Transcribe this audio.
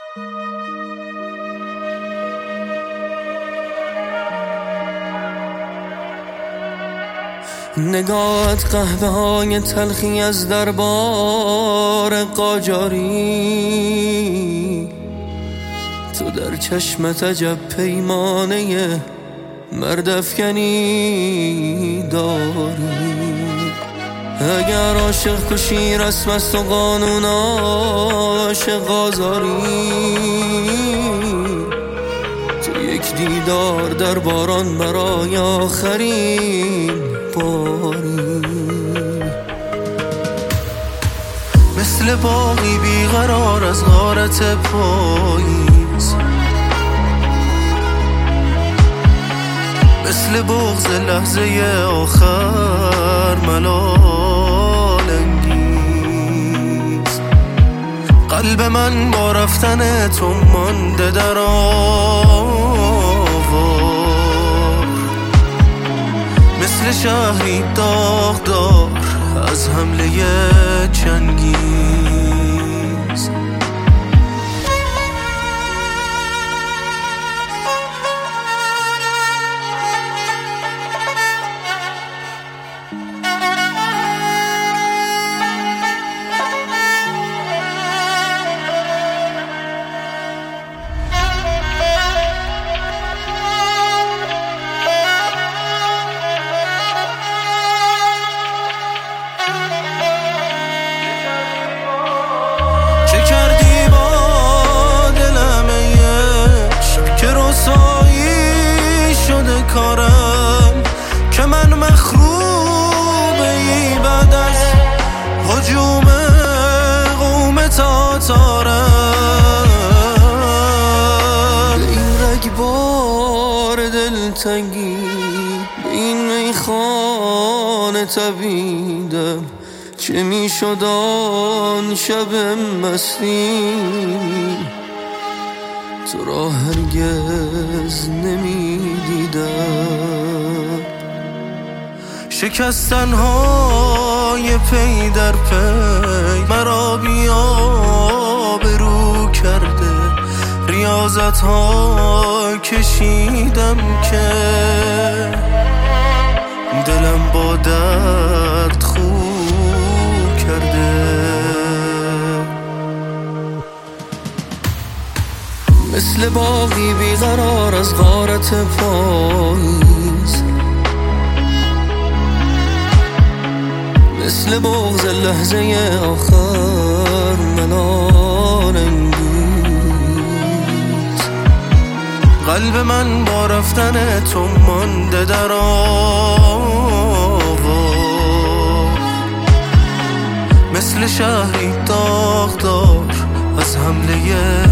نگاهت قهوه های تلخی از دربار قاجاری، تو در چشمت عجب پیمانه مرد افکنی داری. اگر عاشق کشی رسم است و قانون عاشق آزاری، تو یک دیدار در باران برای آخرین باری. مثل باغی بیقرار از غارت پاییز، مثل بغض لحظه آخر ملال انگیز. قلب من با رفتن تو مانده در آوار، مثل شهری داغدار از حمله چنگیز. چه کردی با دلم عشق که رسوایی شده کارم، که من مخروبه ای بعد از هجوم قوم تاتارم. به این رگبار دلتنگی، به این میخانه تبیدم، چه می شد آن شب مستی تو را هرگز نمی دیدم. شکستنهای پی در پی مرا بی‌آبرو کرده، ریاضت ها کشیدم که دلم با درد خوب کرده. مثل باغی بیقرار از غارت پاییز، مثل بغض لحظه آخر ملال انگیز. قلب من با رفتن تو مانده در آوار، مثل شهری داغدار از حمله